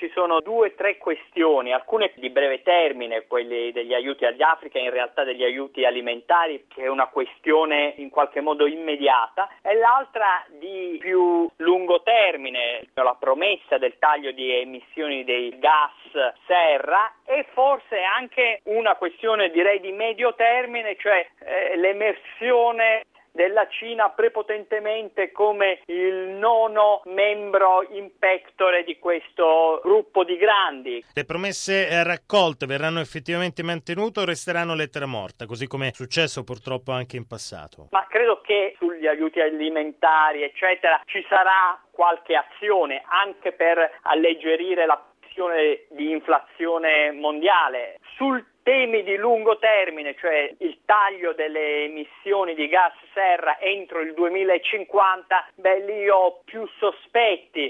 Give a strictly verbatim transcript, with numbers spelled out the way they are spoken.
ci sono due o tre questioni, alcune di breve termine, quelli degli aiuti agli Africa, in realtà degli aiuti alimentari, che è una questione in qualche modo immediata, e l'altra di più lungo termine, la promessa del taglio di emissioni dei gas serra, e forse anche una questione direi di medio termine, cioè eh, l'emersione della Cina prepotentemente come il nono membro in pectore di questo gruppo di grandi. Le promesse raccolte verranno effettivamente mantenute o resteranno lettera morta, così come è successo purtroppo anche in passato? Ma credo che sugli aiuti alimentari, eccetera, ci sarà qualche azione anche per alleggerire la questione di inflazione mondiale. Sul temi di lungo termine, cioè il taglio delle emissioni di gas serra entro il duemilacinquanta, beh, lì ho più sospetti.